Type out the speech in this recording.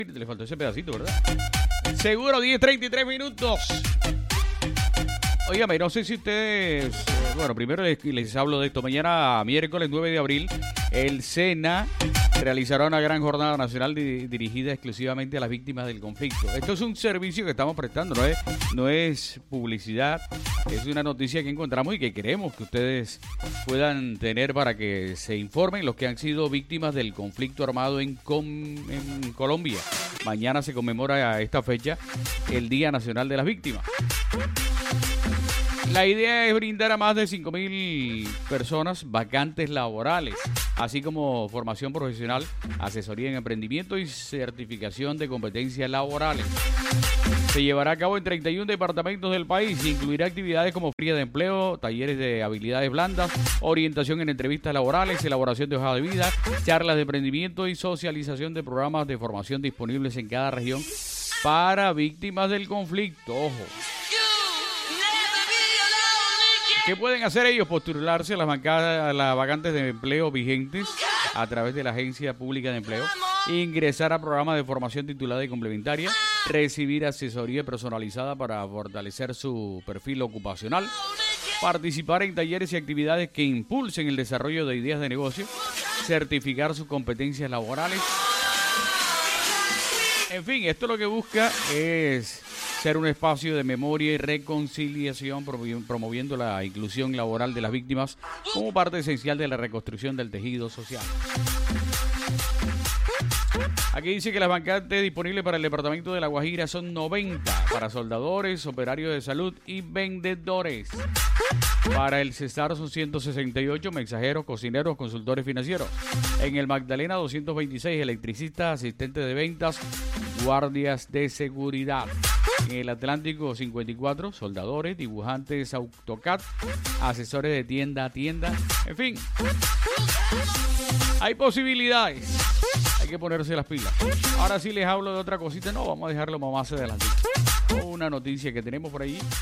Le faltó ese pedacito, ¿verdad? Seguro, 10:33 minutos. Óigame, no sé si ustedes... Bueno, primero les hablo de esto. Mañana, miércoles 9 de abril, el SENA realizará una gran jornada nacional dirigida exclusivamente a las víctimas del conflicto. Esto es un servicio que estamos prestando, no es publicidad, es una noticia que encontramos y que queremos que ustedes puedan tener para que se informen los que han sido víctimas del conflicto armado en Colombia. Mañana se conmemora a esta fecha el Día Nacional de las Víctimas. La idea es brindar a más de 5.000 personas vacantes laborales, así como formación profesional, asesoría en emprendimiento y certificación de competencias laborales. Se llevará a cabo en 31 departamentos del país y incluirá actividades como feria de empleo, talleres de habilidades blandas, orientación en entrevistas laborales, elaboración de hojas de vida, charlas de emprendimiento y socialización de programas de formación disponibles en cada región para víctimas del conflicto. Ojo. ¿Qué pueden hacer ellos? Postularse a las vacantes de empleo vigentes a través de la Agencia Pública de Empleo, ingresar a programas de formación titulada y complementaria, recibir asesoría personalizada para fortalecer su perfil ocupacional, participar en talleres y actividades que impulsen el desarrollo de ideas de negocio, certificar sus competencias laborales. En fin, esto lo que busca es ser un espacio de memoria y reconciliación, promoviendo la inclusión laboral de las víctimas como parte esencial de la reconstrucción del tejido social. Aquí dice que las vacantes disponibles para el departamento de La Guajira son 90 para soldadores, operarios de salud y vendedores. Para el Cesar son 168 mensajeros, cocineros, consultores financieros. En el Magdalena 226 electricistas, asistentes de ventas, guardias de seguridad. En el Atlántico 54 soldadores, dibujantes AutoCAD, asesores de tienda a tienda. En fin, hay posibilidades. Hay que ponerse las pilas. Ahora sí les hablo de otra cosita. No, vamos a dejarlo más adelante. Una noticia que tenemos por ahí.